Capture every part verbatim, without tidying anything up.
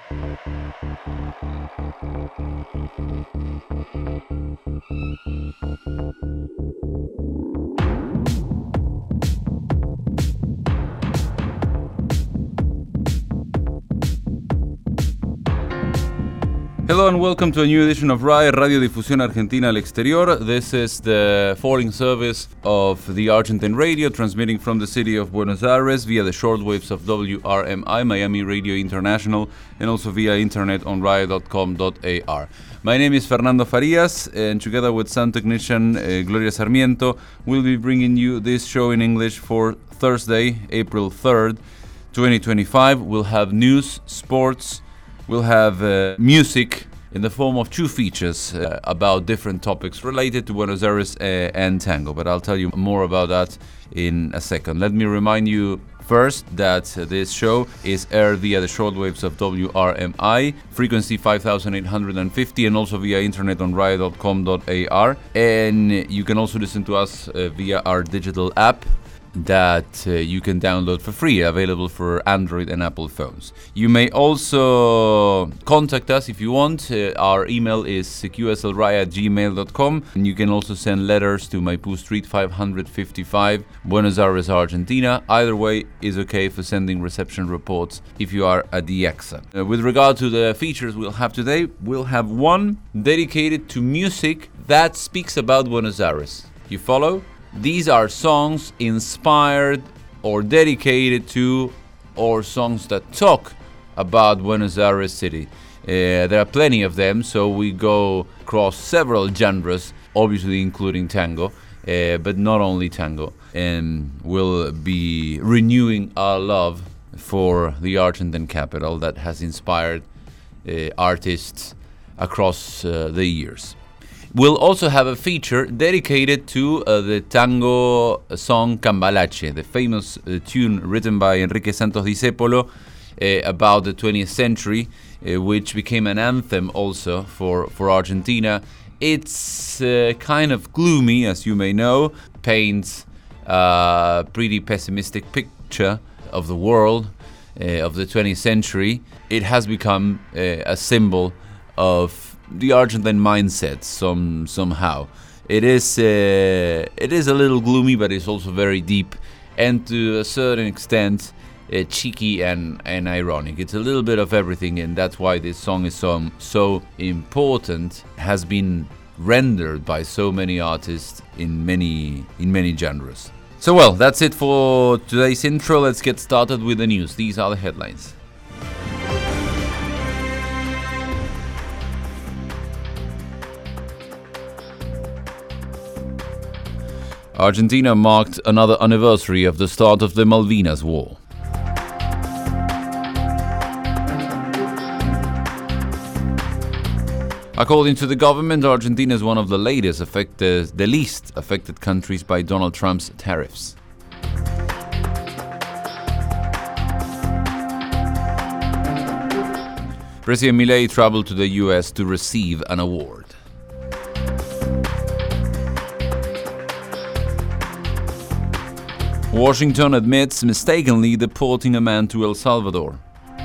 Hello and welcome to a new edition of R A E, Radio Difusión Argentina al Exterior. This is the foreign service of the Argentine radio, transmitting from the city of Buenos Aires via the shortwaves of W R M I, Miami Radio International, and also via internet on R A E dot com dot A R. My name is Fernando Farias, and together with sound technician uh, Gloria Sarmiento, we'll be bringing you this show in English for Thursday, April third, twenty twenty-five. We'll have news, sports, we'll have uh, music in the form of two features uh, about different topics related to Buenos Aires uh, and tango, but I'll tell you more about that in a second. Let me remind you first that uh, this show is aired via the shortwaves of W R M I, frequency five thousand eight hundred fifty, and also via internet on R A E dot com dot A R. And you can also listen to us uh, via our digital app that uh, you can download for free, available for Android and Apple phones. You may also contact us if you want. Uh, our email is q s l r a e at gmail dot com, and you can also send letters to Maipú Street five fifty-five, Buenos Aires, Argentina. Either way is okay for sending reception reports if you are at the E X A. Uh, with regard to the features we'll have today, we'll have one dedicated to music that speaks about Buenos Aires. You follow? These are songs inspired or dedicated to, or songs that talk about Buenos Aires city. Uh, there are plenty of them, so we go across several genres, obviously including tango, uh, but not only tango. And we'll be renewing our love for the Argentine capital that has inspired uh, artists across uh, the years. We'll also have a feature dedicated to uh, the tango song Cambalache, the famous uh, tune written by Enrique Santos Discépolo uh, about the twentieth century, uh, which became an anthem also for, for Argentina. It's uh, kind of gloomy, as you may know, paints a pretty pessimistic picture of the world, uh, of the twentieth century. It has become uh, a symbol of the Argentine mindset some somehow. It is uh, it is a little gloomy, but it's also very deep, and to a certain extent uh, cheeky and, and ironic. It's a little bit of everything, and that's why this song is so so important. Has been rendered by so many artists in many in many genres. So well, that's it for today's intro. Let's get started with the news. These are the headlines. Argentina marked another anniversary of the start of the Malvinas War. According to the government, Argentina is one of the latest affected, the least affected countries by Donald Trump's tariffs. President Milei traveled to the U S to receive an award. Washington admits mistakenly deporting a man to El Salvador.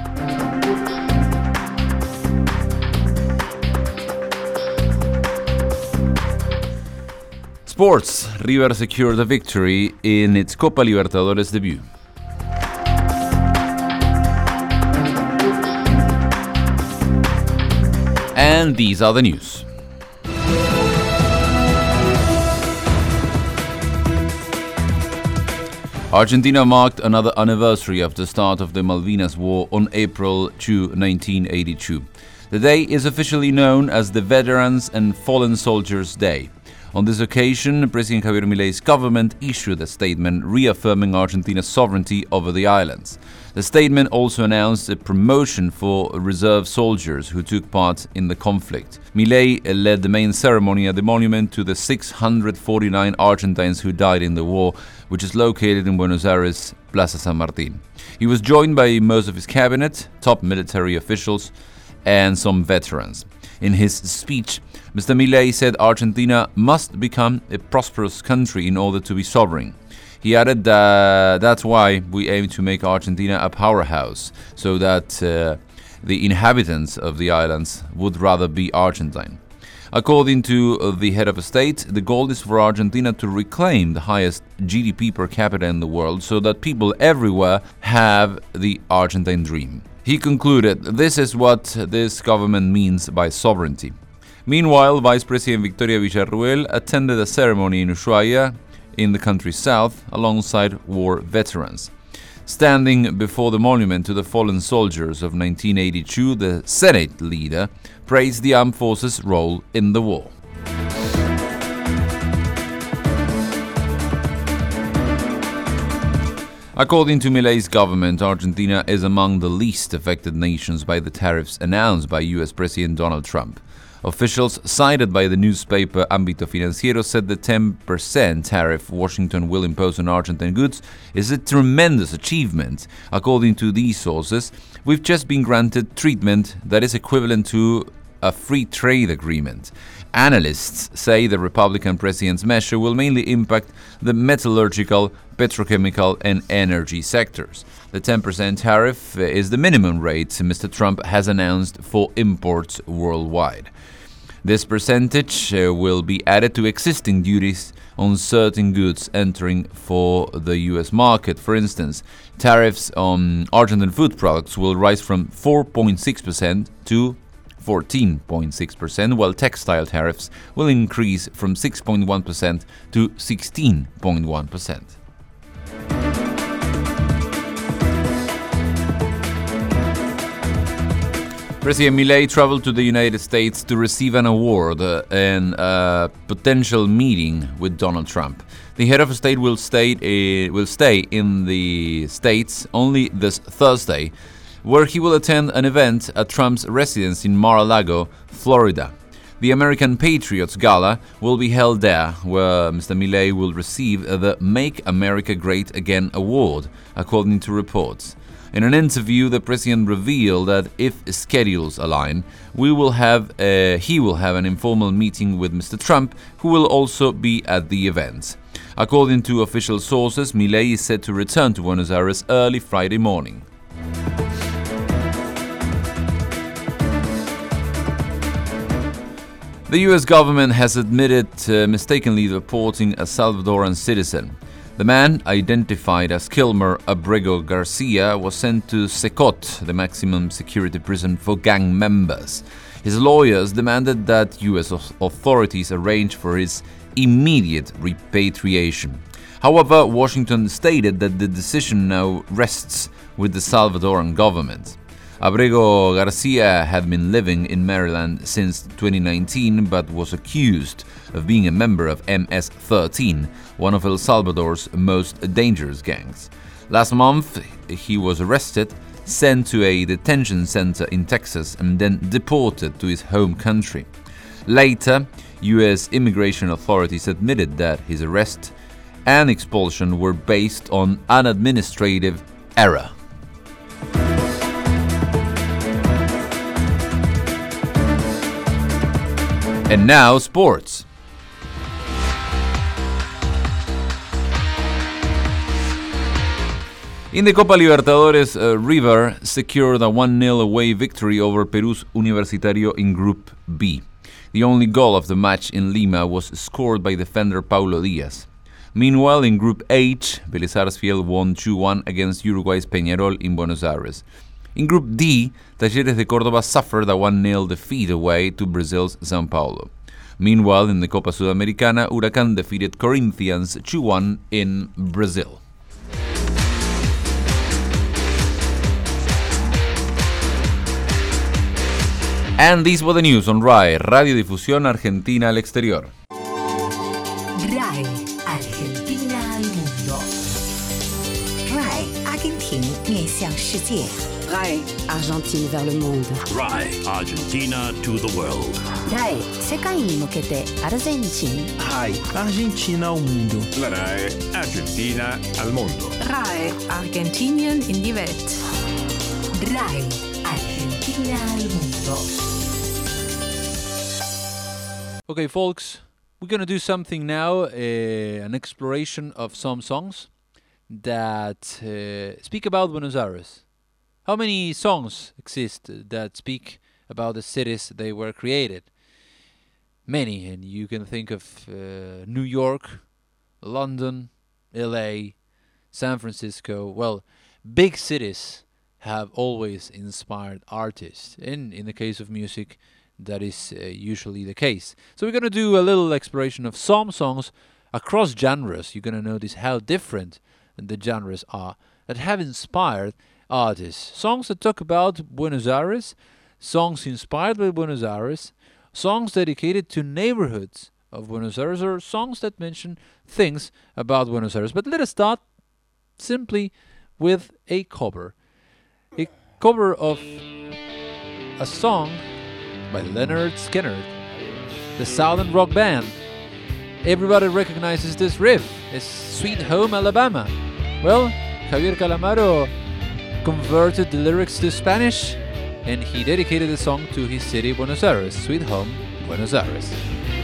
Sports. River secured a victory in its Copa Libertadores debut. And these are the news. Argentina marked another anniversary of the start of the Malvinas War on April second, nineteen eighty-two. The day is officially known as the Veterans and Fallen Soldiers Day. On this occasion, President Javier Milei's government issued a statement reaffirming Argentina's sovereignty over the islands. The statement also announced a promotion for reserve soldiers who took part in the conflict. Milei led the main ceremony at the monument to the six hundred forty-nine Argentines who died in the war, which is located in Buenos Aires, Plaza San Martín. He was joined by most of his cabinet, top military officials, and some veterans. In his speech, Mister Milei said Argentina must become a prosperous country in order to be sovereign. He added that that's why we aim to make Argentina a powerhouse, so that uh, the inhabitants of the islands would rather be Argentine. According to the head of state, the goal is for Argentina to reclaim the highest G D P per capita in the world so that people everywhere have the Argentine dream. He concluded, "This is what this government means by sovereignty." Meanwhile, Vice President Victoria Villarruel attended a ceremony in Ushuaia, in the country's south, alongside war veterans. Standing before the monument to the fallen soldiers of nineteen eighty-two, the Senate leader praised the armed forces' role in the war. According to Milei's government, Argentina is among the least affected nations by the tariffs announced by U S President Donald Trump. Officials cited by the newspaper Ámbito Financiero said the ten percent tariff Washington will impose on Argentine goods is a tremendous achievement. According to these sources, we've just been granted treatment that is equivalent to a free trade agreement. Analysts say the Republican president's measure will mainly impact the metallurgical, petrochemical, and energy sectors. The ten percent tariff is the minimum rate Mister Trump has announced for imports worldwide. This percentage uh, will be added to existing duties on certain goods entering for the U S market. For instance, tariffs on Argentine food products will rise from four point six percent to fourteen point six percent, while textile tariffs will increase from six point one percent to sixteen point one percent. President Milei traveled to the United States to receive an award uh, and a potential meeting with Donald Trump. The head of state will stay, uh, will stay in the States only this Thursday, where he will attend an event at Trump's residence in Mar-a-Lago, Florida. The American Patriots Gala will be held there, where Mister Milei will receive the Make America Great Again award, according to reports. In an interview, the president revealed that if schedules align, we will have a, he will have an informal meeting with Mister Trump, who will also be at the event. According to official sources, Milei is set to return to Buenos Aires early Friday morning. The U S government has admitted uh, mistakenly deporting a Salvadoran citizen. The man, identified as Kilmer Abrego Garcia, was sent to Secot, the maximum security prison for gang members. His lawyers demanded that U S authorities arrange for his immediate repatriation. However, Washington stated that the decision now rests with the Salvadoran government. Abrego Garcia had been living in Maryland since twenty nineteen, but was accused of being a member of M S thirteen, one of El Salvador's most dangerous gangs. Last month, he was arrested, sent to a detention center in Texas, and then deported to his home country. Later, U S immigration authorities admitted that his arrest and expulsion were based on an administrative error. And now, sports. In the Copa Libertadores, uh, River secured a one nil away victory over Perú's Universitario in Group B. The only goal of the match in Lima was scored by defender Paulo Díaz. Meanwhile, in Group H, Vélez Sarsfield won two one against Uruguay's Peñarol in Buenos Aires. In Group D, Talleres de Córdoba suffered a one nil defeat away to Brazil's São Paulo. Meanwhile, in the Copa Sudamericana, Huracán defeated Corinthians two one in Brazil. And these were the news on R A E, Radiodifusión Argentina al Exterior. R A E, Argentina al mundo. R A E, Argentine 面向世界。 R A E, Argentine vers le monde. R A E, Argentina to the world. R A E, 世界に向けてアルゼンチン。 R A E, Argentina ao mundo. R A E, Argentina al mundo. R A E, Argentinien in die Welt. R A E, Argentina al mundo. Okay, folks, we're going to do something now, uh, an exploration of some songs that uh, speak about Buenos Aires. how many songs exist that speak about the cities they were created? Many, and you can think of uh, New York, London, L A, San Francisco. Well, big cities have always inspired artists, and in the case of music, that is uh, usually the case. So we're going to do a little exploration of some songs across genres. You're going to notice how different the genres are that have inspired artists. Songs that talk about Buenos Aires, songs inspired by Buenos Aires, songs dedicated to neighborhoods of Buenos Aires, or songs that mention things about Buenos Aires. But let us start simply with a cover. A cover of a song by Leonard Skinner, the Southern rock band. Everybody recognizes this riff. It's Sweet Home Alabama. Well, Javier Calamaro converted the lyrics to Spanish, and he dedicated the song to his city, Buenos Aires. Sweet Home, Buenos Aires.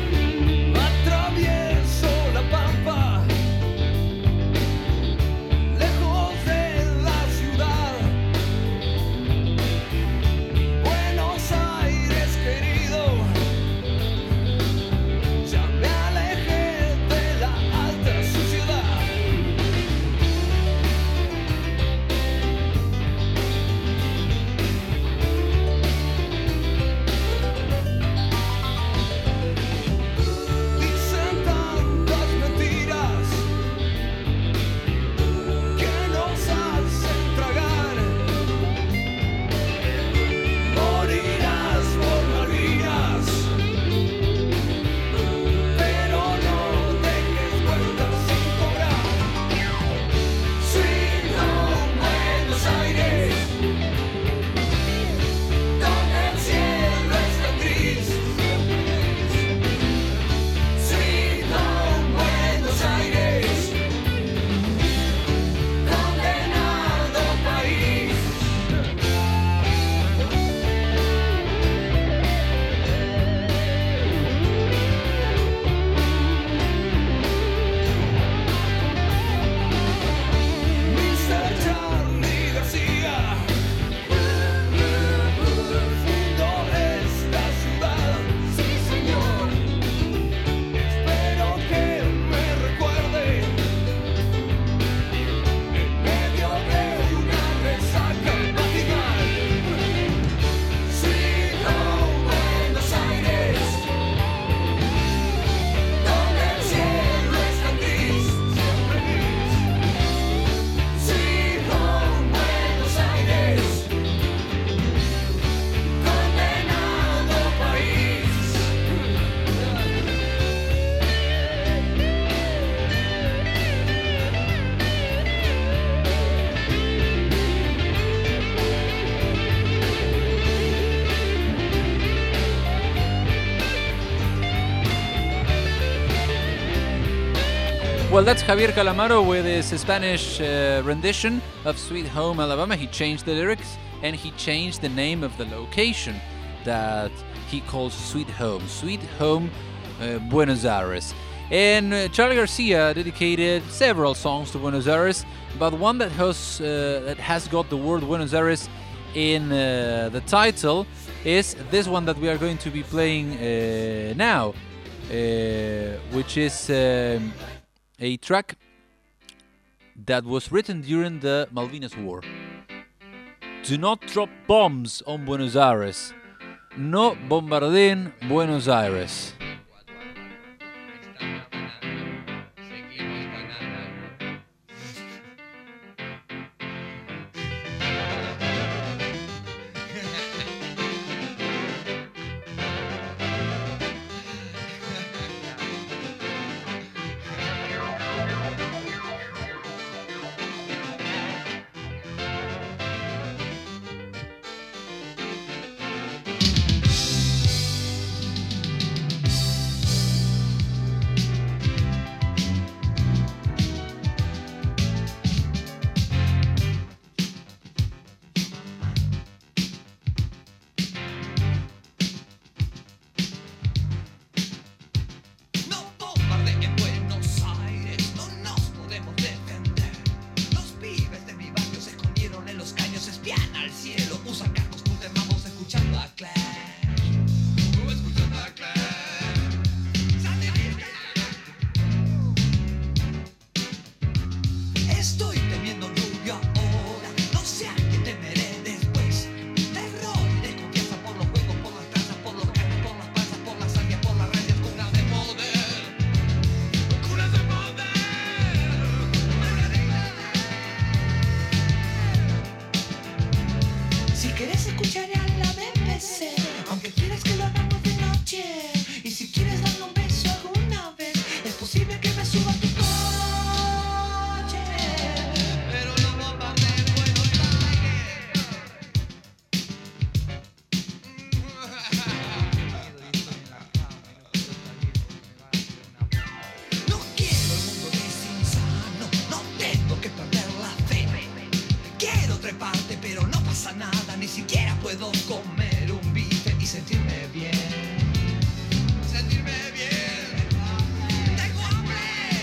Well, that's Javier Calamaro with his Spanish uh, rendition of Sweet Home Alabama. He changed the lyrics and he changed the name of the location that he calls Sweet Home. Sweet Home uh, Buenos Aires. And uh, Charlie Garcia dedicated several songs to Buenos Aires, but one that has, uh, that has got the word Buenos Aires in uh, the title is this one that we are going to be playing uh, now, uh, which is um, a track that was written during the Malvinas War. Do not drop bombs on Buenos Aires. No bombardeen Buenos Aires. Si quieres escuchar a la B B C, aunque quieras que lo hagamos de noche. Y si quieres darme un beso alguna vez, es posible que me suba a tu coche. Pero no bombardees Buenos Aires. No quiero el mundo desinsano, no tengo que perder la fe. Quiero treparte, pero no pasa nada, ni siquiera puedo comer un bife y sentirme bien. Sentirme bien. ¡Tengo hambre!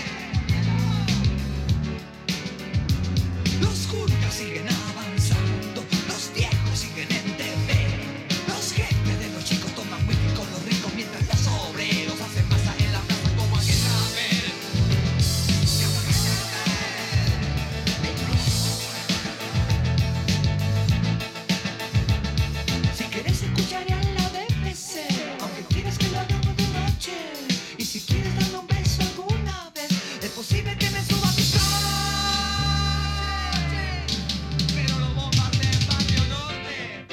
Los juniors siguen avanzando, los viejos siguen en T V. Los jefes de los chicos toman whisky con los ricos mientras los obreros hacen masa en la plaza como aquel rapper. Si quieres escuchar a la B B C, aunque quieras que lo hagamos de noche. Y si quieres darme un beso alguna vez, es posible que me suba a tu coche. Pero no bombardees Barrio Norte.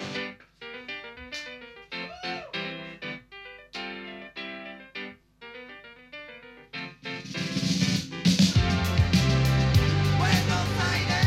Buenos Aires.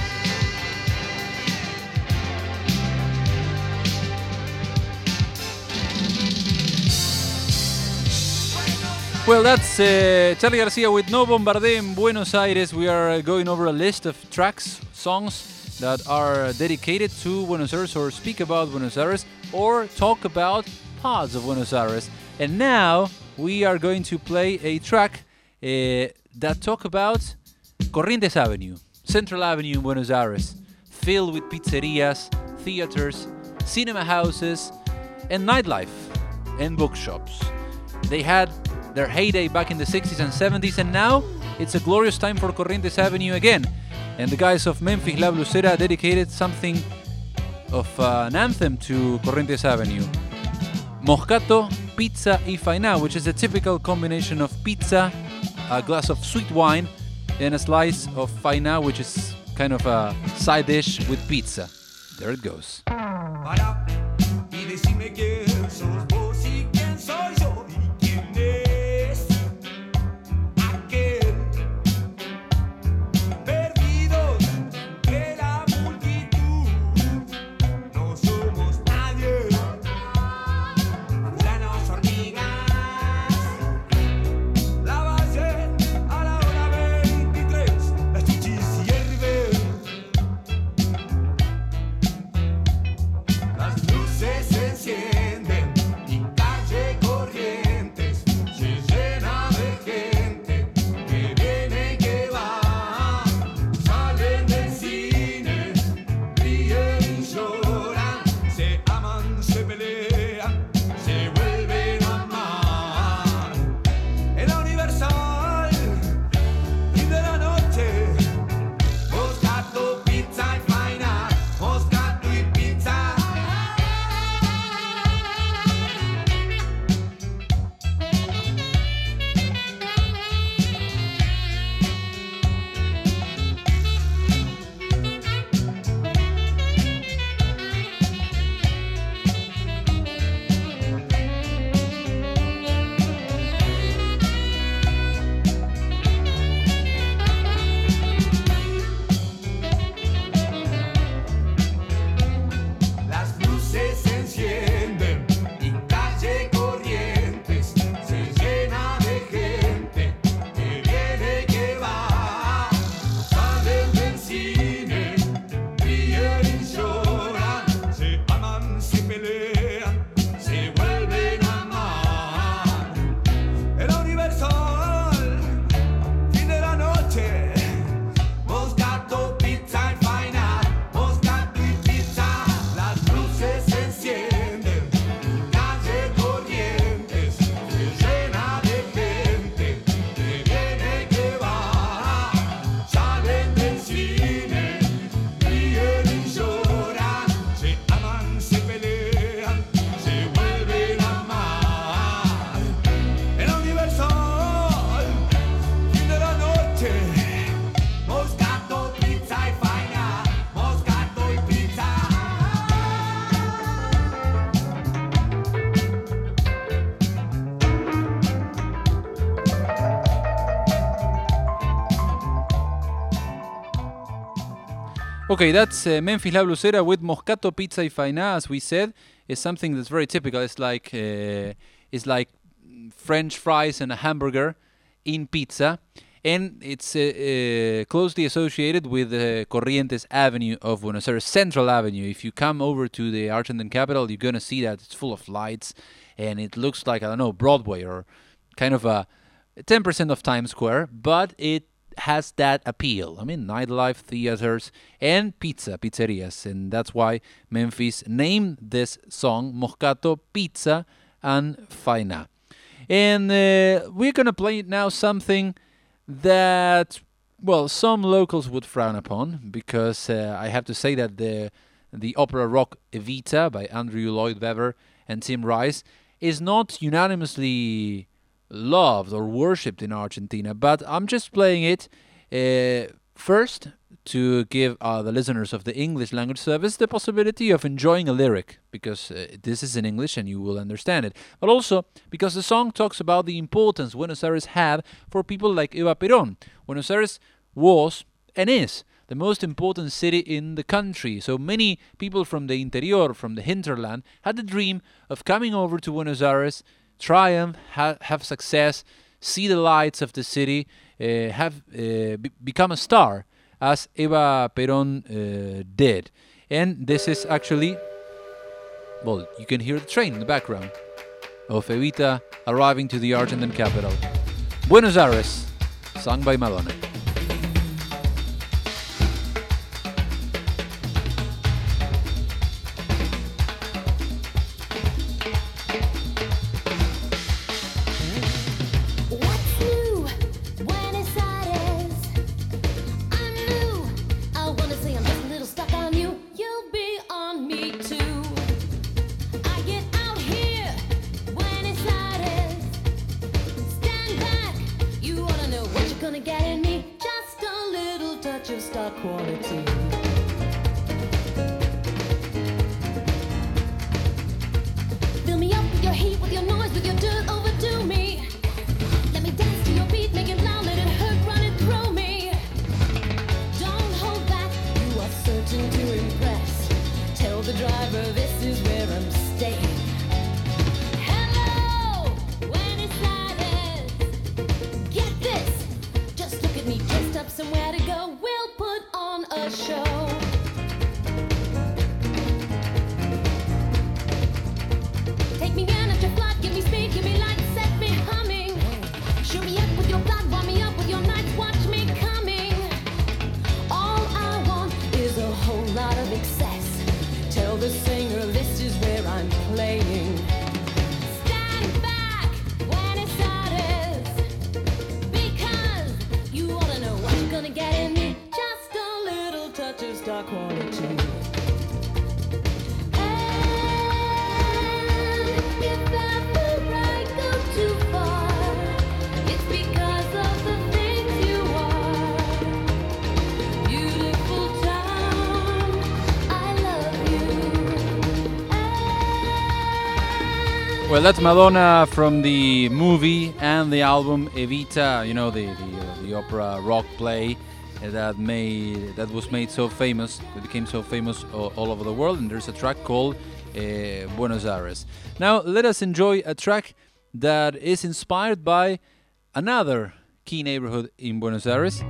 Well, that's uh, Charlie Garcia with No Bombardé in Buenos Aires. We are uh, going over a list of tracks, songs that are dedicated to Buenos Aires or speak about Buenos Aires or talk about parts of Buenos Aires. And now we are going to play a track uh, that talk about Corrientes Avenue, Central Avenue in Buenos Aires, filled with pizzerias, theaters, cinema houses, and nightlife and bookshops. They had their heyday back in the sixties and seventies, and now it's a glorious time for Corrientes Avenue again. And the guys of Memphis La Blusera dedicated something of uh, an anthem to Corrientes Avenue. Moscato, pizza y faina, which is a typical combination of pizza, a glass of sweet wine, and a slice of faina, which is kind of a side dish with pizza. There it goes. Para y decime quién sos vos y quién soy yo y quién es aquel perdido de la multitud. No somos nadie, planos hormigas. La base a la hora veintitrés, las chichis hierven. Las luces se encienden. Okay, that's uh, Memphis La Blusera with Moscato Pizza y Faina, as we said. It's something that's very typical. It's like uh, it's like French fries and a hamburger in pizza. And it's uh, uh, closely associated with uh, Corrientes Avenue of Buenos Aires, Central Avenue. If you come over to the Argentine capital, you're going to see that it's full of lights. And it looks like, I don't know, Broadway or kind of a ten percent of Times Square. But it has that appeal. I mean, nightlife, theaters, and pizza, pizzerias. And that's why Memphis named this song Moscato Pizza and Faina. And uh, we're going to play now something that, well, some locals would frown upon, because uh, I have to say that the the opera rock Evita by Andrew Lloyd Webber and Tim Rice is not unanimously loved or worshipped in Argentina, but I'm just playing it uh, first to give uh, the listeners of the English language service the possibility of enjoying a lyric, because uh, this is in English and you will understand it, but also because the song talks about the importance Buenos Aires had for people like Eva Perón. Buenos Aires was and is the most important city in the country, so many people from the interior, from the hinterland, had the dream of coming over to Buenos Aires, triumph, ha- have success, see the lights of the city, uh, have uh, be- become a star, as Eva Perón uh, did. And this is actually, well, you can hear the train in the background of Evita arriving to the Argentine capital. Buenos Aires, sung by Madonna. Well, that's Madonna from the movie and the album Evita, you know, the the, uh, the opera rock play that made that was made so famous, that became so famous all, all over the world. And there's a track called uh, Buenos Aires. Now, let us enjoy a track that is inspired by another key neighborhood in Buenos Aires,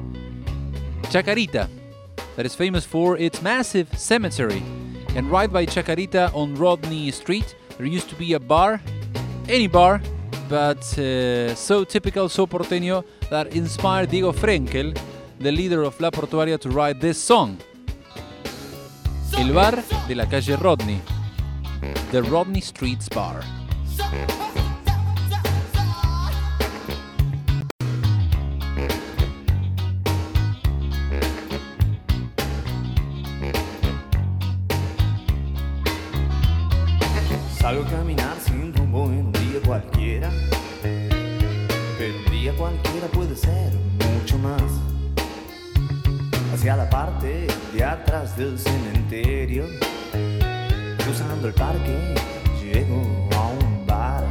Chacarita, that is famous for its massive cemetery. And right by Chacarita on Rodney Street, there used to be a bar, any bar, but uh, so typical, so porteño, that inspired Diego Frenkel, the leader of La Portuaria, to write this song. El bar de la calle Rodney, the Rodney Street's bar. Salgo a caminar sin rumbo en un día cualquiera, pero un día cualquiera puede ser mucho más. Hacia la parte de atrás del cementerio, cruzando el parque, llego a un bar.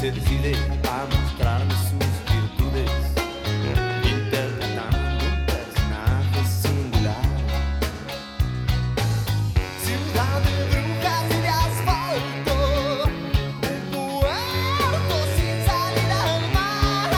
se decide a mostrarme sus virtudes, interpretando un personaje singular. Ciudad de brujas y de asfalto, un puerto sin salida al mar.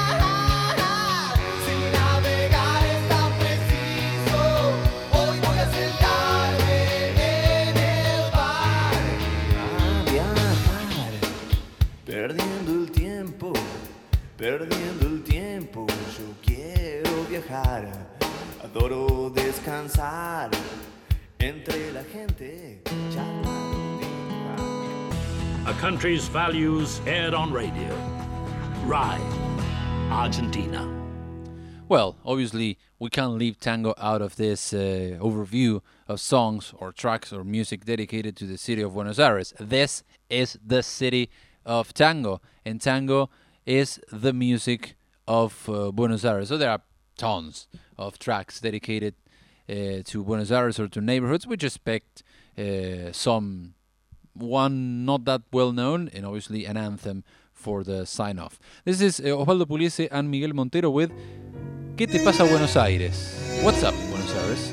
Sin navegar es tan preciso, hoy voy a sentarme en el bar a viajar, perdiendo el tiempo, perdiendo el tiempo. Yo quiero viajar, adoro descansar entre la gente, charlar, dibujar. A country's values aired on radio. R A I, Argentina. Well, obviously, we can't leave tango out of this uh, overview of songs or tracks or music dedicated to the city of Buenos Aires. This is the city of tango, and tango is the music of uh, Buenos Aires. So there are tons of tracks dedicated uh, to Buenos Aires or to neighborhoods. We just picked uh, some, one not that well known, and obviously an anthem for the sign-off. This is uh, Osvaldo Pugliese and Miguel Montero with ¿Qué te pasa Buenos Aires? What's up Buenos Aires?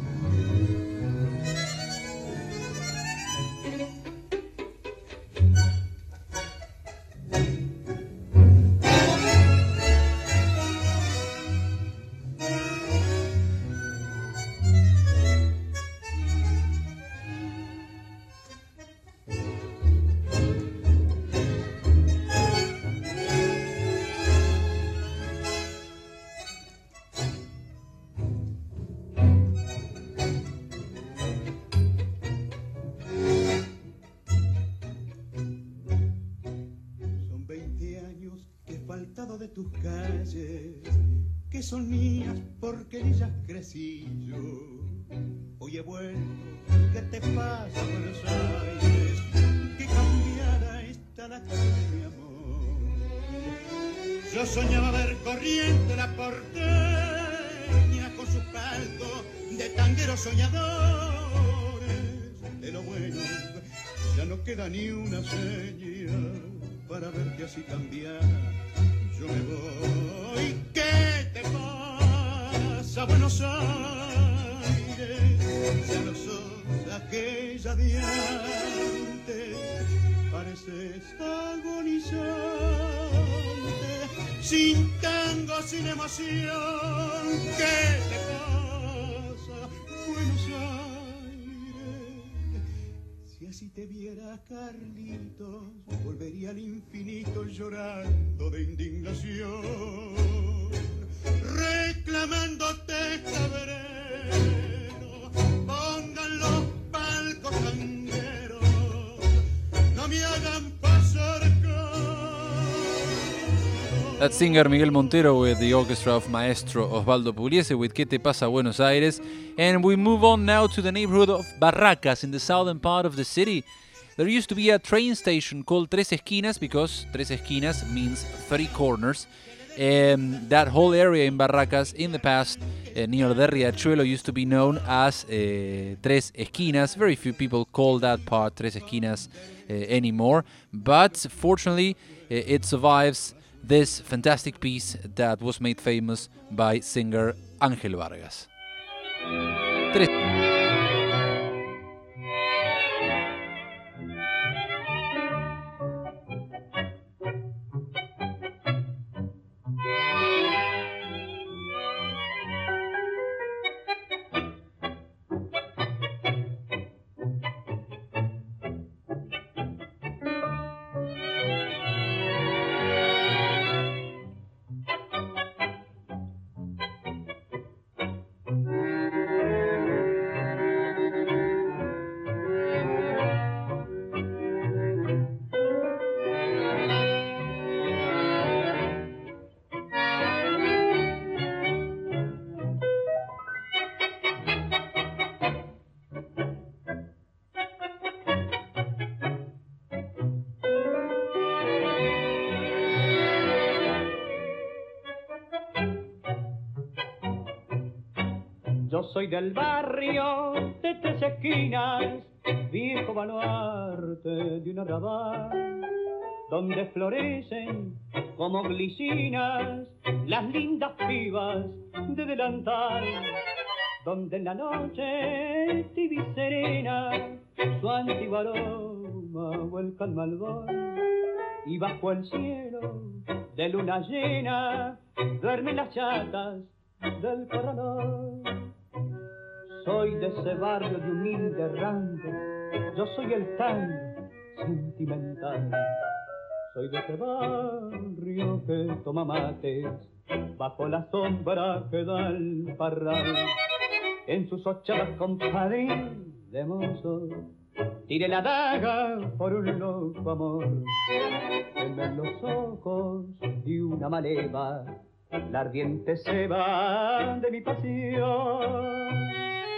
De tus calles, que son mías porque en ellas crecí yo. Hoy he vuelto, ¿qué te pasa Buenos Aires? Que cambiara está la calle de mi amor. Yo soñaba ver corriente la porteña con sus palcos de tangueros soñadores. De lo bueno ya no queda ni una seña para verte así cambiar. Yo me voy, ¿qué te pasa Buenos Aires? Ya no sos aquella de antes, pareces agonizante, sin tango, sin emoción. ¿Qué te pasa Buenos Aires? Si así te viera Carlitos, volvería al infinito llorando de indignación, reclamándote cabrero, pongan los palcos tangueros, no me hagan pasar con. That singer Miguel Montero with the orchestra of Maestro Osvaldo Pugliese with ¿Qué te pasa Buenos Aires? And we move on now to the neighborhood of Barracas in the southern part of the city. There used to be a train station called Tres Esquinas because Tres Esquinas means three corners. Um, that whole area in Barracas in the past uh, near the Riachuelo used to be known as uh, Tres Esquinas. Very few people call that part Tres Esquinas uh, anymore. But fortunately, uh, it survives this fantastic piece that was made famous by singer Ángel Vargas. Tres Yo soy del barrio de Tres Esquinas, viejo baluarte de un arrabal. donde florecen como glicinas las lindas pibas de delantal, donde en la noche tibia y serena su antiguo aroma vuelca al malvón, y bajo el cielo de luna llena duermen las chatas del corralón. Soy de ese barrio de humilde rango, yo soy el tango sentimental. Soy de ese barrio que toma mates bajo la sombra que da el parral. En sus ochavas compadre de mozo tire la daga por un loco amor. En los ojos de una maleva la ardiente ceba de mi pasión.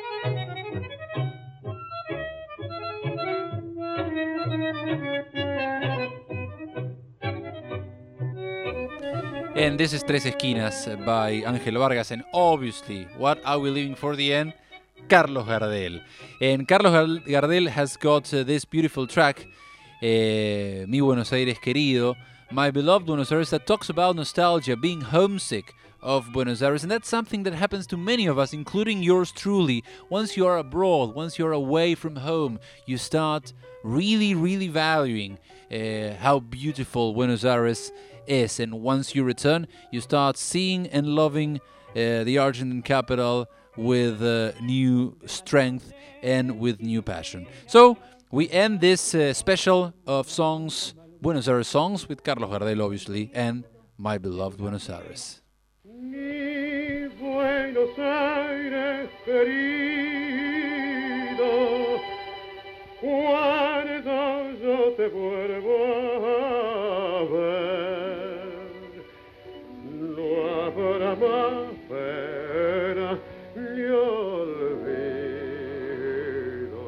And this is Tres Esquinas by Ángel Vargas, and obviously, what are we leaving for the end? Carlos Gardel. And Carlos Gardel has got uh, this beautiful track, uh, Mi Buenos Aires Querido, My Beloved Buenos Aires, that talks about nostalgia, being homesick of Buenos Aires, and that's something that happens to many of us, including yours truly. Once you are abroad, once you're away from home, you start really, really valuing uh, how beautiful Buenos Aires is, and once you return, you start seeing and loving uh, the Argentine capital with uh, new strength and with new passion. So we end this uh, special of songs, Buenos Aires songs, with Carlos Gardel, obviously, and My Beloved Buenos Aires. Mi Buenos Aires querido, cuando yo te vuelvo a ver, no habrá más pena ni olvido.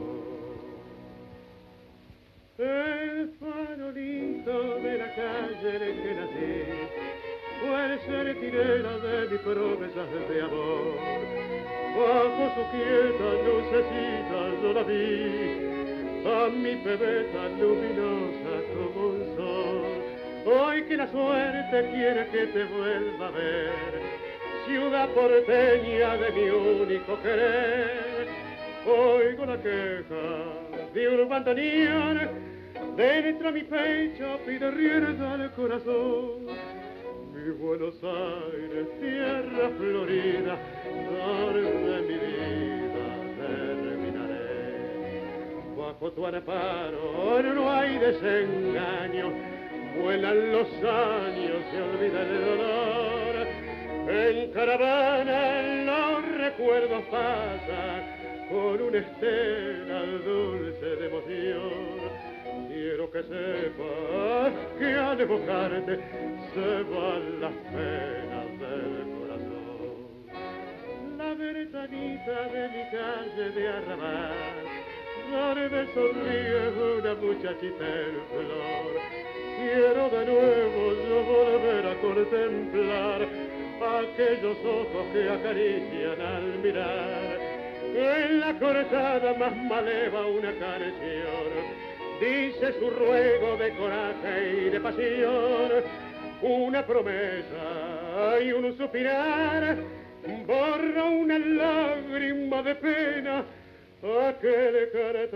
El farolito de la calle en que nací puede ser tirera de mis promesas de amor. Bajo su quieta lucecita yo la vi, a mi pebeta luminosa como un sol. Hoy que la suerte quiere que te vuelva a ver, ciudad porteña de mi único querer, oigo la queja de un bandoneón, dentro mi pecho pide rienda al corazón. Mi Buenos Aires, tierra florida, donde mi vida terminaré. Bajo tu amparo no hay desengaño, vuelan los años, se olvida el dolor. En caravana los recuerdos pasan con una estela dulce de emoción. Quiero que sepas que al evocarte se van las penas del corazón. La ventanita de mi calle de arrabal, donde sonríe una muchachita en flor. Quiero de nuevo yo volver a contemplar aquellos ojos que acarician al mirar. En la cortada más maleva una canción dice su ruego de coraje y de pasión. Una promesa y un suspirar borra una lágrima de pena aquel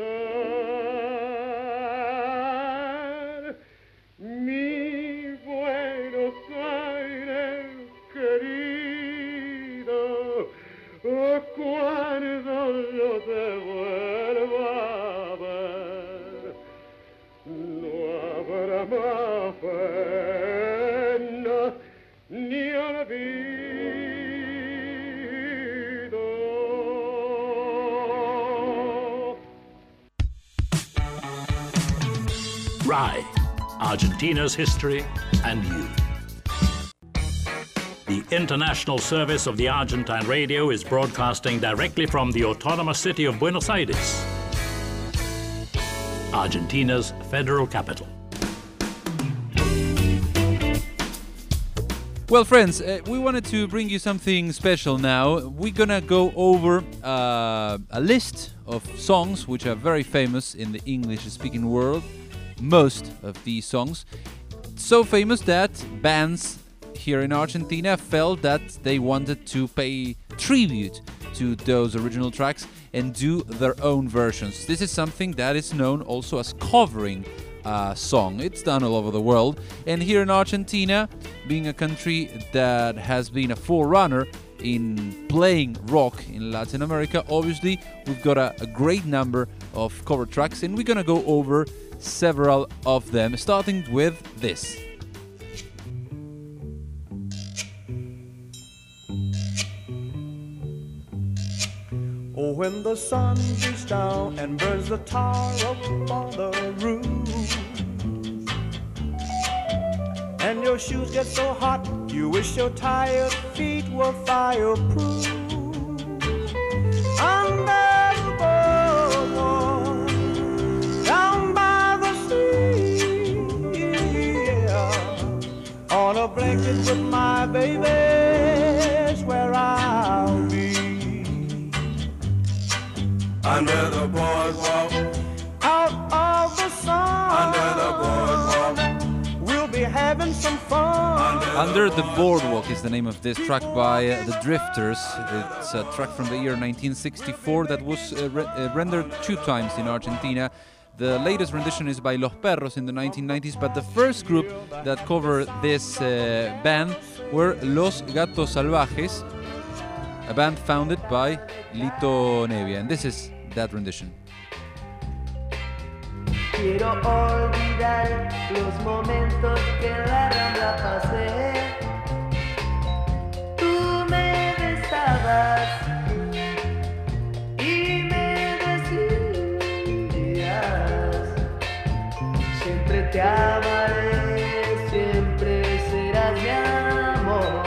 caretar. Mi Buenos Aires querido, cuando yo te vuelva a ver, no habrá más pena ni olvido. RAI, Argentina's history and you. The international service of the Argentine Radio is broadcasting directly from the autonomous city of Buenos Aires, Argentina's federal capital. Well, friends, uh, we wanted to bring you something special now. We're gonna go over uh, a list of songs which are very famous in the English-speaking world. most of these songs. So famous that bands here in Argentina felt that they wanted to pay tribute to those original tracks and do their own versions. This is something that is known also as covering a song. It's done all over the world, and here in Argentina, being a country that has been a forerunner in playing rock in Latin America, obviously we've got a, a great number of cover tracks, and we're gonna go over several of them, starting with this. Oh, when the sun beats down and burns the tar up on the roof, and your shoes get so hot, you wish your tired feet were fireproof. Under the boardwalk, down by the sea, yeah, on a blanket with my baby's where I'll be. Under the boardwalk, out of the sun, under the boardwalk, we'll be having some fun. Under the Boardwalk is the name of this track by uh, the Drifters. It's a track from the year nineteen sixty-four that was uh, re- uh, rendered two times in Argentina. The latest rendition is by Los Perros in the nineteen nineties, but the first group that covered this uh, band were Los Gatos Salvajes, a band founded by Lito Nevia, and this is that rendition. Quiero olvidar los momentos que en la Rambla pasé. Tú me besabas y me decías, siempre te amaré, siempre serás mi amor.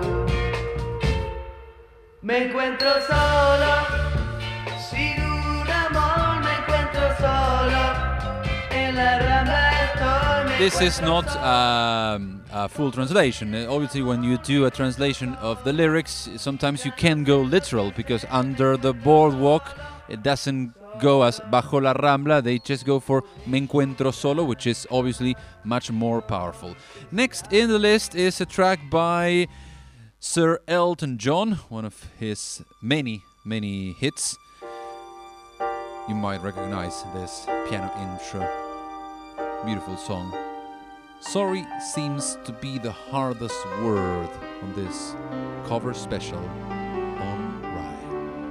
Me encuentro solo, sin un amor, me encuentro solo. En la Rambla estoy. This is not um, a full translation. Uh, Obviously, when you do a translation of the lyrics, sometimes you can go literal, because under the boardwalk, it doesn't go as bajo la Rambla. They just go for me encuentro solo, which is obviously much more powerful. Next in the list is a track by Sir Elton John, one of his many, many hits. You might recognize this piano intro. Beautiful song. Sorry seems to be the hardest word on this cover special on Rye.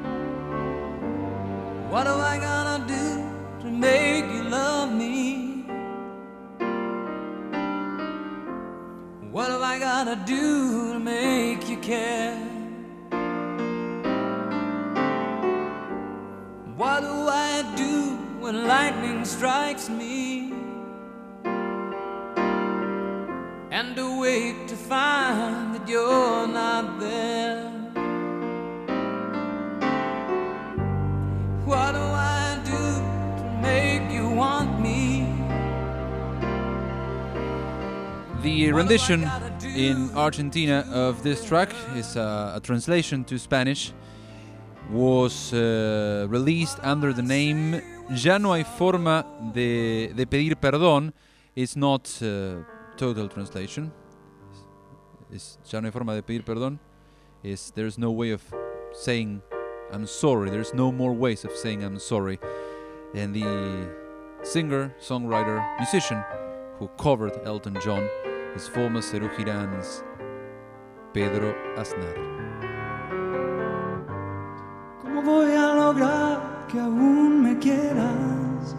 What am I gonna do to make you love me? What have I gotta do to make you care? What do I do when lightning strikes me? And awake to find that you're not there. What do I do to make you want me? The rendition in Argentina of this track is a, a translation to Spanish. Was uh, released under the name Ya no hay forma de, de pedir perdón. It's not uh, total translation. It's Ya no hay forma de pedir perdón. Is there's no way of saying I'm sorry. There's no more ways of saying I'm sorry. And the singer, songwriter, musician who covered Elton John is former Serú Girán's Pedro Aznar. ¿Cómo voy a lograr que aún me quieras?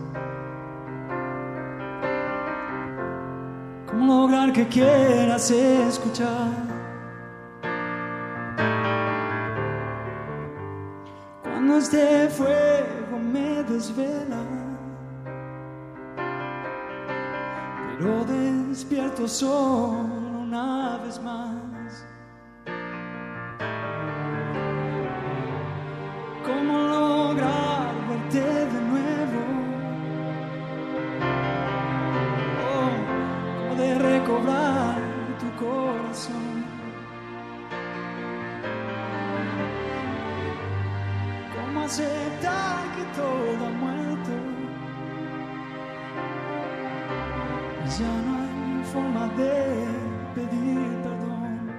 ¿Cómo lograr que quieras escuchar? Cuando este fuego me desvela, pero despierto solo una vez más. ¿Cómo lograr verte de nuevo? Oh, ¿cómo de recobrar tu corazón? ¿Cómo aceptar que todo ha muerto? ya no hay forma de pedir perdón.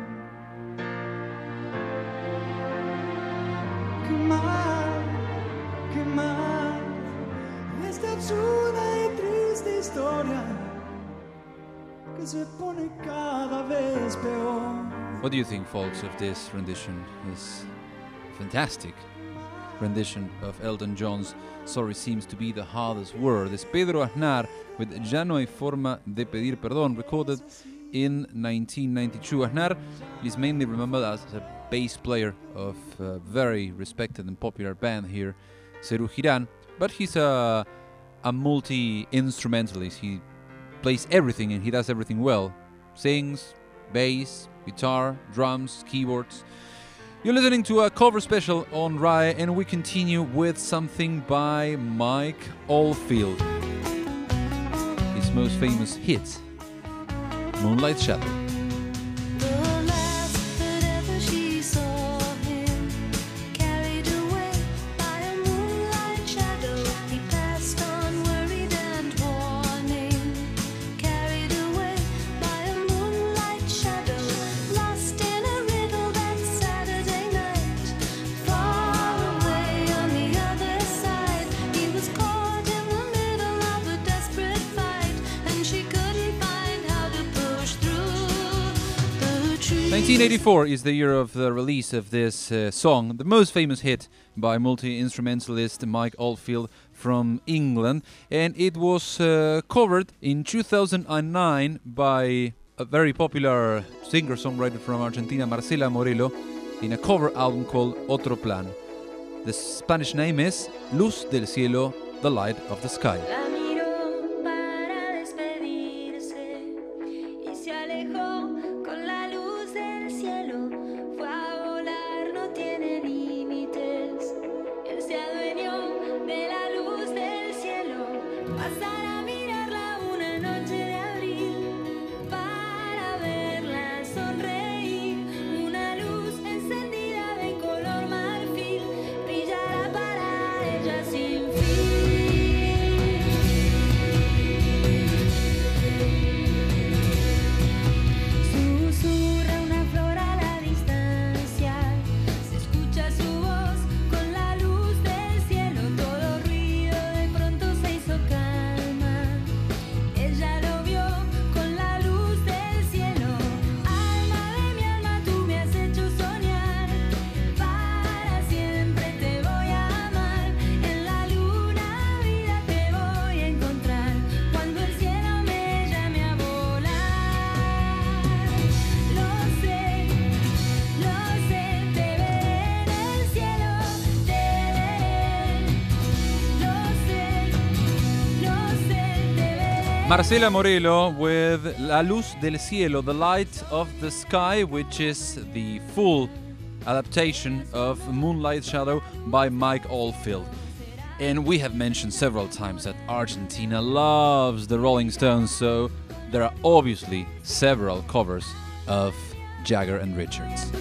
Qué mal, qué mal, esta absurda y triste historia que se pone cada vez peor. What do you think, folks, of this rendition? This fantastic rendition of Elton John's Sorry Seems to Be the Hardest Word. It's Pedro Aznar with Ya no hay forma de pedir perdón, recorded in nineteen ninety-two. Aznar is mainly remembered as a bass player of a very respected and popular band here, Serú Girán, but he's a, a multi-instrumentalist. He plays everything and he does everything well. Sings, bass, guitar, drums, keyboards. You're listening to a cover special on R A I, and we continue with something by Mike Oldfield. His most famous hit, Moonlight Shadow. nineteen eighty-four is the year of the release of this uh, song, the most famous hit by multi-instrumentalist Mike Oldfield from England, and it was uh, covered in two thousand nine by a very popular singer-songwriter from Argentina, Marcela Morelo, in a cover album called Otro Plan. The Spanish name is Luz del Cielo, the Light of the Sky. Marcela Morelo with La Luz del Cielo, the Light of the Sky, which is the full adaptation of Moonlight Shadow by Mike Oldfield. And we have mentioned several times that Argentina loves the Rolling Stones, so there are obviously several covers of Jagger and Richards.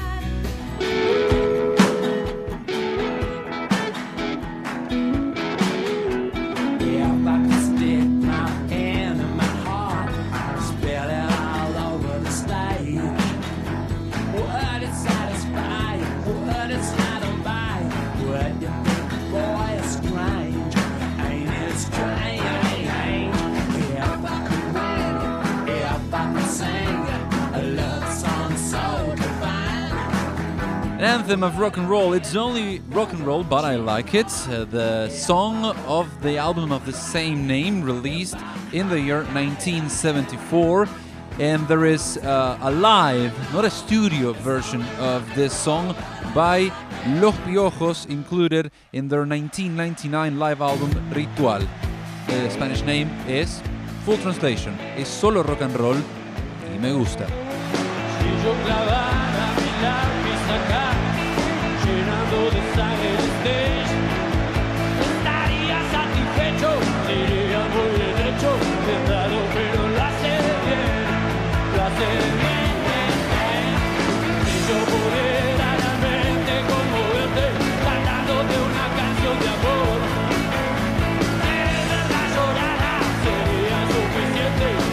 An anthem of rock and roll. It's only rock and roll, but I like it. Uh, the song of the album of the same name, released in the year nineteen seventy-four. And there is uh, a live, not a studio version of this song by Los Piojos, included in their nineteen ninety-nine live album Ritual. The Spanish name is, full translation, es solo rock and roll y me gusta. Si yo clavara mi lápiz acá, llenando de sangre el stage, estaría satisfecho, sería muy derecho, es raro pero lo hace bien, lo hace bien, bien. Si yo pudiera realmente conmoverte, cantándote una canción de amor, de verdad llorara, sería suficiente.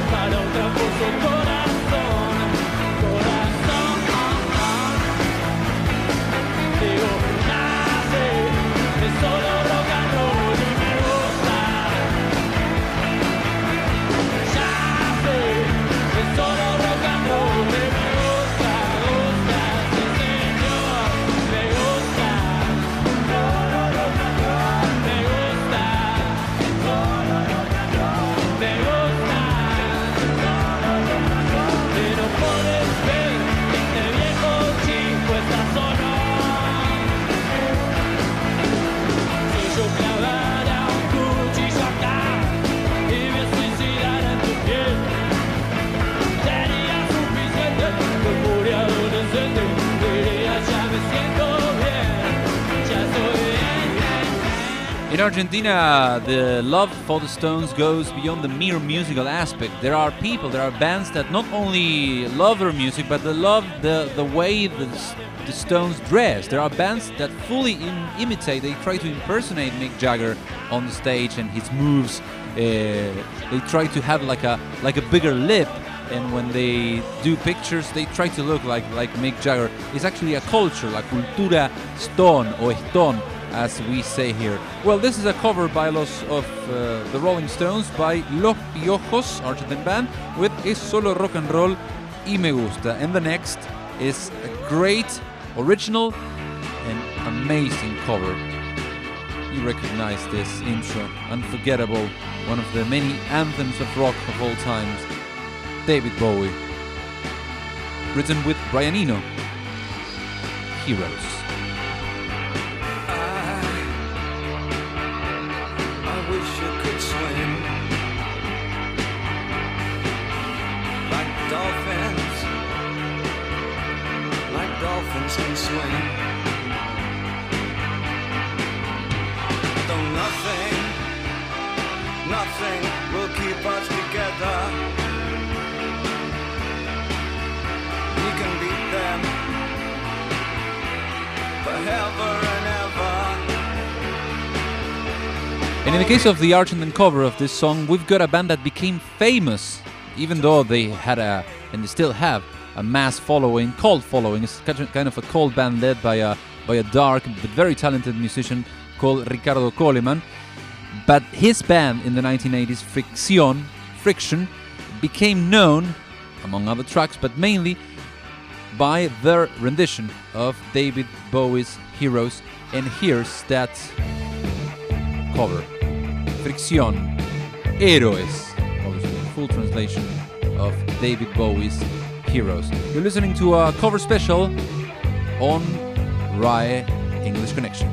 In Argentina, the love for the Stones goes beyond the mere musical aspect. There are people, there are bands that not only love their music, but they love the, the way the, the Stones dress. There are bands that fully im- imitate, they try to impersonate Mick Jagger on the stage and his moves. Uh, they try to have like a like a bigger lip, and when they do pictures, they try to look like, like Mick Jagger. It's actually a culture, la cultura Stone or Stone, as we say here. Well, this is a cover by los of uh, the Rolling Stones by Los Piojos, Argentine band, with Es Solo Rock and Roll y Me Gusta. And the next is a great, original, and amazing cover. You recognize this intro, unforgettable, one of the many anthems of rock of all times, David Bowie. Written with Brian Eno, Heroes. Dolphins can swim. Though nothing, nothing will keep us together. We can beat them forever and ever. And in the case of the Argentine cover of this song, we've got a band that became famous, even though they had a, and they still have, a mass following, cult following. It's kind of a cult band led by a by a dark but very talented musician called Ricardo Coleman. But his band in the nineteen eighties, Fricción, Friction, became known, among other tracks, but mainly by their rendition of David Bowie's Heroes. And here's that cover. Fricción, Héroes, obviously the full translation of David Bowie's Heroes. You're listening to a cover special on R A E English Connection.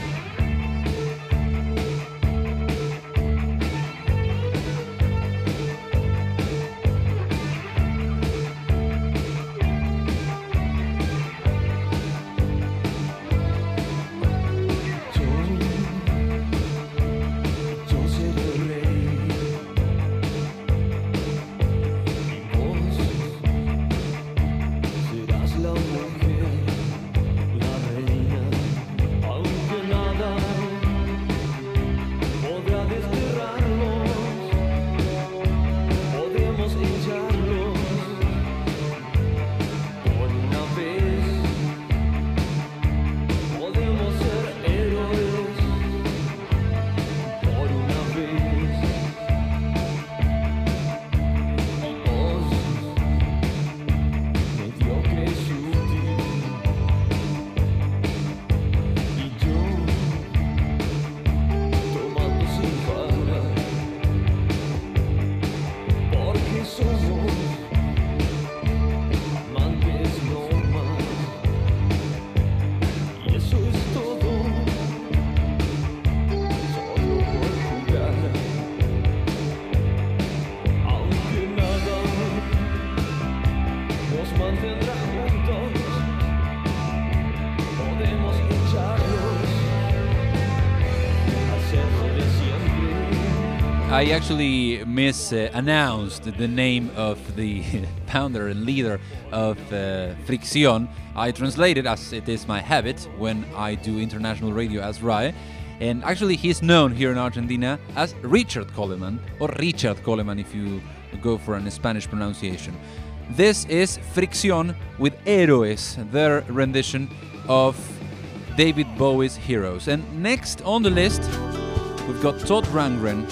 I actually misannounced uh, the name of the founder and leader of uh, Fricción. I translated, as it is my habit when I do international radio as R A E, and actually he's known here in Argentina as Richard Coleman, or Richard Coleman if you go for a Spanish pronunciation. This is Fricción with Héroes, their rendition of David Bowie's Heroes. And next on the list, we've got Todd Rundgren,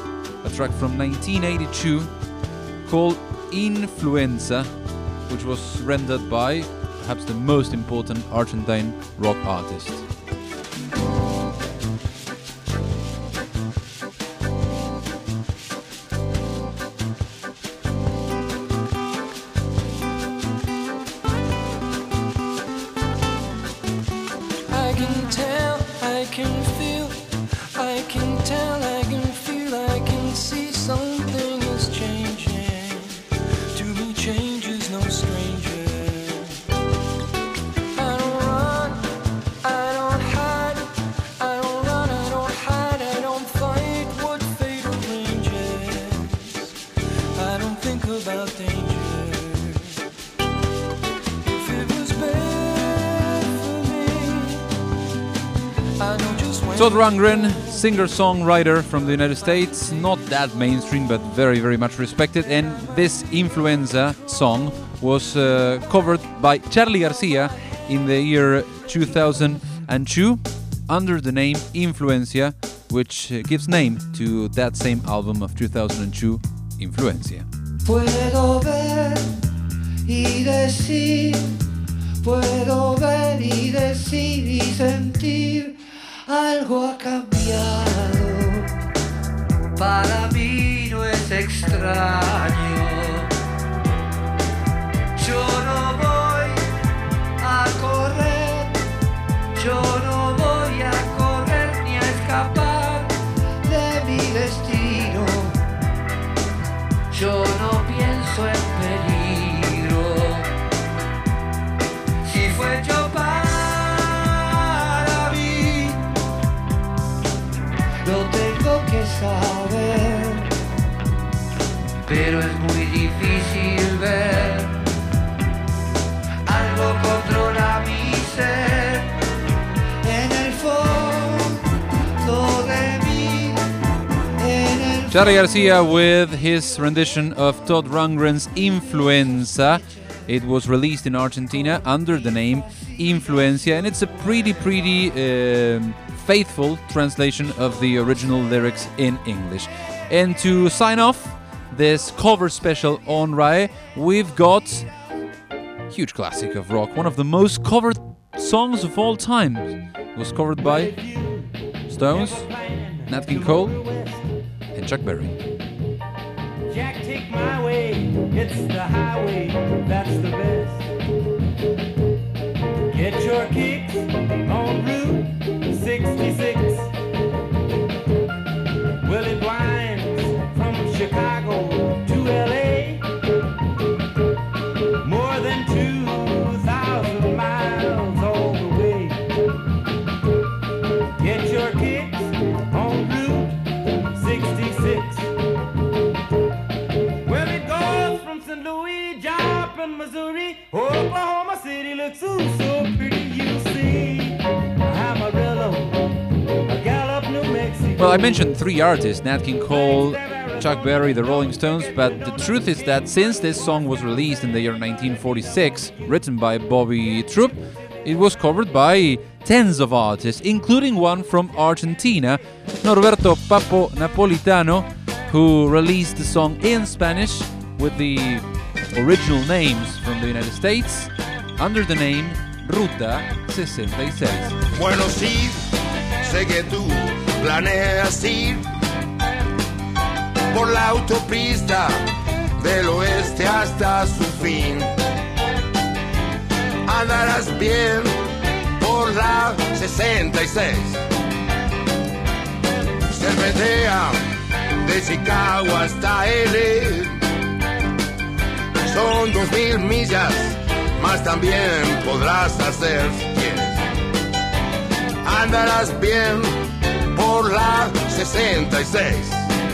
a track from nineteen eighty-two called Influenza, which was rendered by perhaps the most important Argentine rock artist. I can tell, I can feel, I can tell, I can feel, I can see something is changing. To me, change is no stranger. I don't run, I don't hide, I don't run, I don't hide, Todd Rundgren, singer-songwriter from the United States, not that mainstream, but very, very much respected. And this Influenza song was uh, covered by Charly Garcia in the year two thousand two under the name Influencia, which uh, gives name to that same album of two thousand two, Influencia. Puedo ver y decir, puedo ver y decir y sentir, algo ha cambiado, para mí no es extraño. Yo no voy a correr, yo no voy a correr ni a escapar de mi destino. Yo no pienso en peligro. Si fue yo para mí, lo tengo que saber, pero es muy difícil ver. Algo controla mi ser en el fondo de mí, en el Charly Garcia with his rendition of Todd Rundgren's Influenza. It was released in Argentina under the name Influencia, and it's a pretty, pretty um, faithful translation of the original lyrics in English. And to sign off this cover special on R A E, we've got a huge classic of rock, one of the most covered songs of all time. It was covered by Stones, Nat King Cole, and Chuck Berry. Jack, take my way, it's the highway, that's the best. Get your kicks on Route sixty-six. Well, it winds from Chicago to L A, more than two thousand miles all the way. Get your kicks on Route sixty-six. Saint Louis, Joplin, Missouri, Oklahoma City looks ooh so pretty, you see. Amarillo, Gallup, New Mexico. Well, I mentioned three artists, Nat King Cole, Chuck Berry, the Rolling Stones, but the truth is that since this song was released in the year nineteen forty-six, written by Bobby Troup, it was covered by tens of artists, including one from Argentina, Norberto Papo Napolitano, who released the song in Spanish with the original names from the United States under the name Ruta sesenta y seis. Bueno, sí, sé que tú planeas ir por la autopista del oeste hasta su fin. Andarás bien por la sesenta y seis. Serpentea de Chicago hasta L A. Son dos mil millas, más también podrás hacer si quieres. Andarás bien por la sesenta y seis.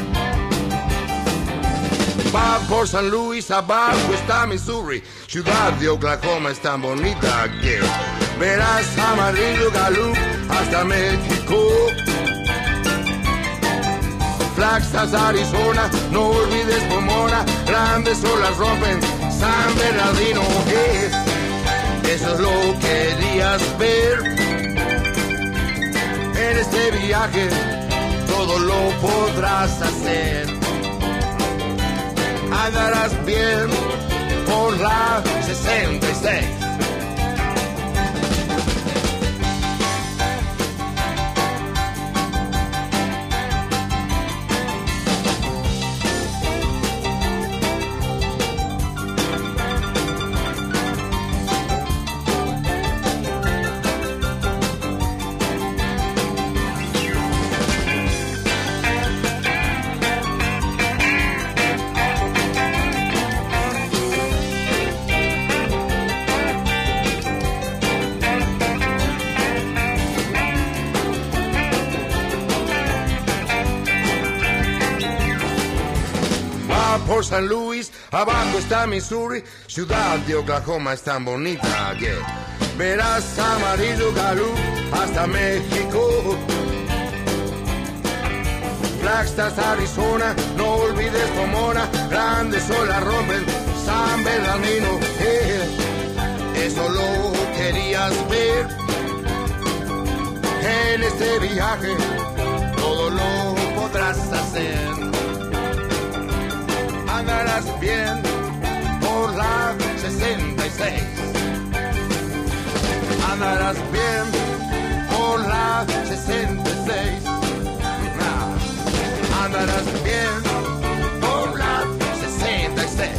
Va por San Luis, abajo está Missouri. Ciudad de Oklahoma es tan bonita que verás Amarillo, Gallup hasta México. Flagstaff, Arizona, no olvides Pomona, grandes olas rompen San Bernardino. Eh, eso es lo que querías ver. En este viaje todo lo podrás hacer. Andarás bien por la sesenta y seis. Por San Luis, abajo está Missouri, ciudad de Oklahoma es tan bonita que verás Amarillo, Gallup hasta México. Flagstaff, Arizona, no olvides Pomona, grandes olas rompen San Bernardino. Eh, eso lo querías ver. En este viaje todo lo podrás hacer. Andarás bien por la sesenta y seis. Andarás bien por la sesenta y seis. Andarás bien por la sesenta y seis.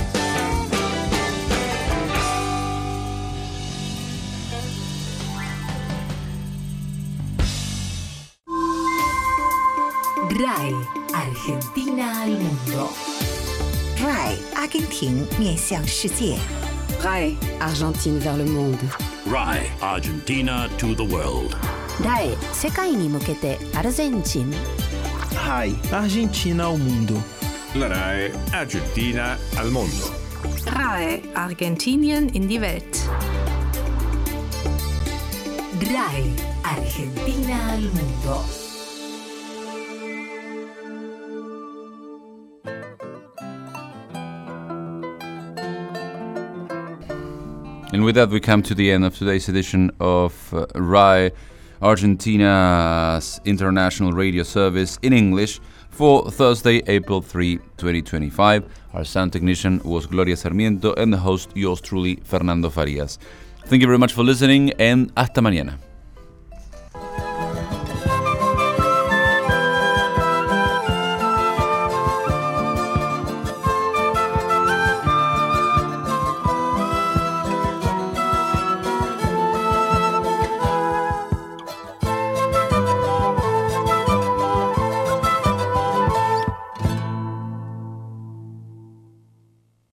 R A I Argentina al mundo. R A I 阿根廷面向世界。 R A I Argentine vers le monde. R A I Argentina to the world. R A I 世界に向けてアルゼンチン。 R A I Argentina al mundo. La R A I Argentina al mondo. R A I Argentinien in die Welt. R A I Argentina al mundo. And with that, we come to the end of today's edition of uh, R A I Argentina's international radio service in English for Thursday, April third, twenty twenty-five. Our sound technician was Gloria Sarmiento and the host, yours truly, Fernando Farias. Thank you very much for listening and hasta mañana.